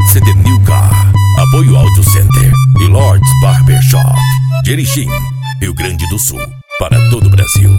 CD Nilka, Apoio Auto Center e Lords Barbershop, de Erechim, Rio Grande do Sul, para todo o Brasil.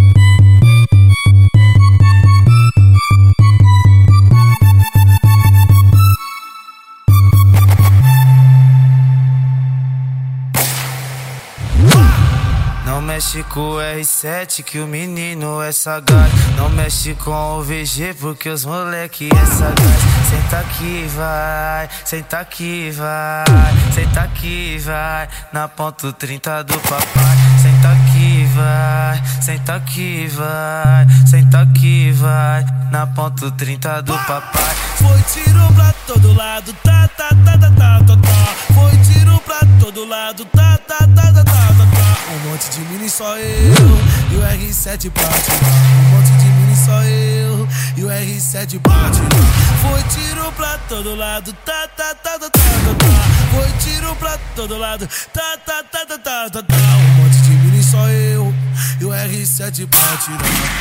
Não mexe com o R7 que o menino é sagaz. Não mexe com o VG porque os moleque é sagaz. Senta aqui vai, senta aqui vai, senta aqui vai, na ponto 30 do papai. Senta aqui vai, senta aqui vai, senta aqui vai, na ponto 30 do papai. Foi tiro pra todo lado, tá, tá, tá, tá, tá, tá, tá. Foi tiro pra todo lado, tá, tá, tá, tá, tá, tá, tá. Um monte de mini só eu e o R7 platina. Um monte de mini só eu e o R7 platina. Foi tiro pra todo lado, tá, tá, tá, tá, tá, tá, tá. Foi tiro pra todo lado, tá, tá, tá, tá, tá, tá, tá. Um monte de mini só eu e o R7 platina.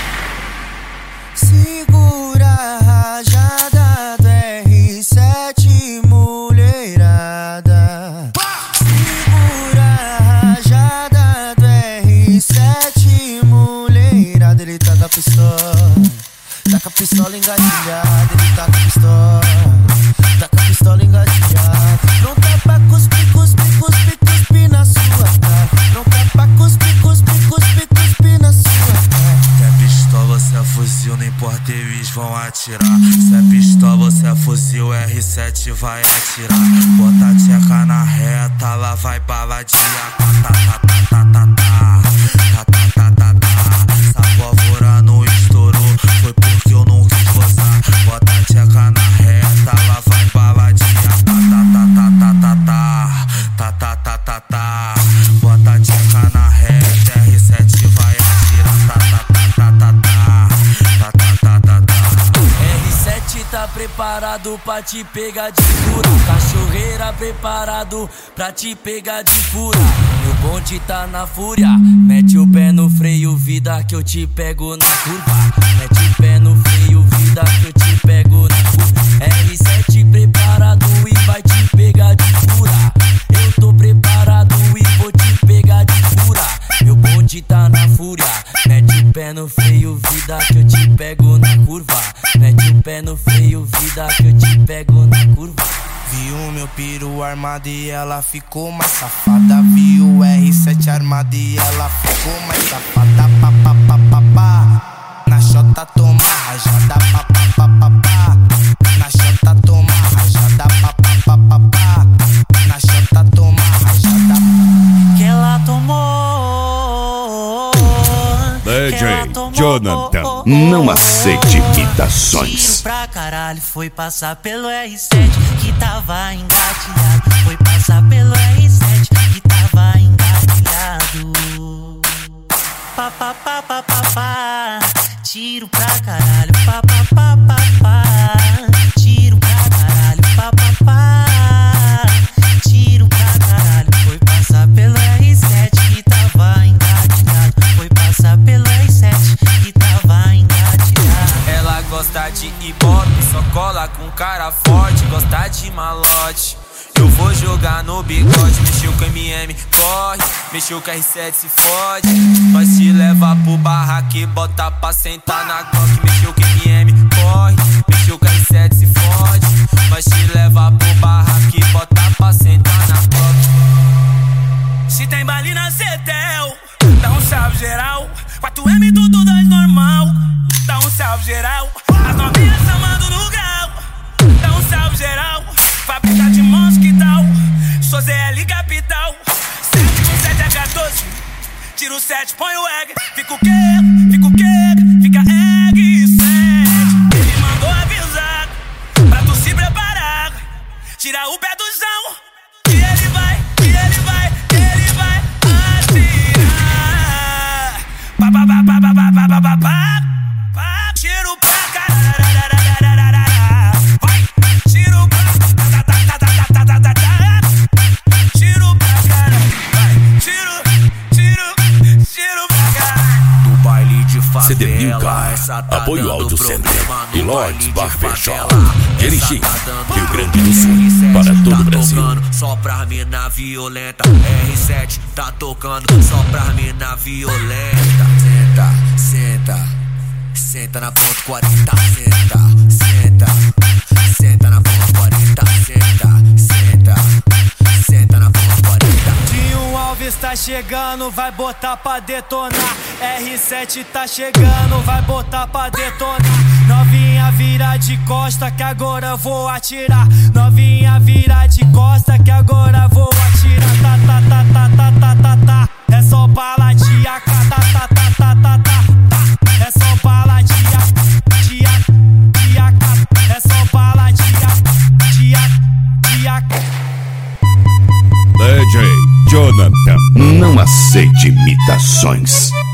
Segura a rajada do R7, mulherada. Segura a rajada do R7, mulherada. Ele tá com a pistola engatilhada. Ele tá com a pistola, tá com a pistola engatilhada. Não tá pra cuspir, cuspir, cuspir, cuspir na sua cara. Não tá pra cuspir, cuspir, cuspir, cuspir na sua cara. Se é pistola, se é fuzil, não importa, eles vão atirar. Se é pistola, se é fuzil, R7 vai atirar. Bota a tcheca na reta, lá vai baladinha. Tá, tá, tá, tá, tá, tá. Tá, tá, tá, tá, tá. Essa pólvora não estourou, foi porque eu não quis gozar. Bota a tcheca na reta, lá vai baladinha. Tá, tá, tá, tá, tá, tá. Tá, tá, tá, tá, tá. Bota a tcheca na reta, R7 vai atirar. Tá, tá, tá, tá, tá, tá. Tá, tá, tá, tá, tá. R7 tá preparado pra te pegar de fura. Cachorreira preparado pra te pegar de fura. Meu bonde tá na fúria. Mete o pé no freio, vida, que eu te pego na curva. Mete o pé no freio, vida, que eu te pego na curva. R7 preparado e vai te pegar de fura. Eu tô preparado e vou te pegar de fura. Meu bonde tá na fúria. Mete o pé no freio, vida, que eu te pego na curva. Mete o pé no freio, vida, que eu te pego na curva. Viu meu peru armado e ela ficou mais safada. Viu o R7 armado e ela ficou mais safada. Pá, pá, pá, pá, pá. Na chota toma rajada. Pá, pá, pá, pá, pá. Na chota toma rajada. Pá, pá, pá, pá, pá. Na chota toma rajada. Que ela tomou. DJ Jonathan, não aceite imitações. Tiro pra caralho, foi passar pelo R7 que tava engatilhado. Foi passar pelo R7 que tava engatilhado. Pá, pá, pá, pá, pá, pá. Tiro pra caralho, pá, pá, pá, pá, pá. Tiro pra caralho, pá, pá, pá. Tiro pra caralho, foi passar pelo R7 que tava engatilhado. Foi passar pelo R7 que tava engatilhado. Ela gosta de ibope, só cola com cara forte. Gosta de malote, eu vou jogar no bigode. Mexeu com MM, corre. Mexeu com R7, se fode. Nós te leva pro barraque e bota pra sentar na Glock. Mexeu com MM, corre. Mexeu com R7, se fode. Nós te leva pro barraque e bota pra sentar na Glock. Se tem baile na Cetel, dá um salve geral. 4M tudo 2 normal, dá um salve geral. As novinhas chamando no grau, dá um salve geral. Fábrica de mãos, que tal? Sou ZL Capital. 7 com 7 é 14. Tiro 7, põe o egg. Fica o quê? Fica o quê? Fica egg 7. Ele mandou avisar pra tu se preparar. Tira o pé do chão, que ele vai, que ele vai, que ele vai atirar. Pá, pá, pá, pá, pá, pá, pá, pá, pá, pá. Tiro pra caralho. Tiro pra CD Nilka, Apoio Auto Center e Lords Barbershop, de Erechim, Rio Grande do Sul, para todo o Brasil. Tocando só pra mina violenta. R7 tá tocando só pra mina violenta. Senta, senta, senta na ponta 40. Senta, senta, senta na ponta 40. Senta, senta, senta na ponta 40. Dinho Alves tá chegando, vai botar pra detonar. R7 tá chegando, vai botar pra detonar. Novinha vira de costa que agora vou atirar. Novinha vira de costa que agora vou atirar. Tá, tá, tá, tá, tá, tá, tá, tá. É só bala de AK. Tá, tá, tá, tá, tá, tá, tá. É só bala de AK. É só bala de AK. DJ Jonathan, não aceite imitações.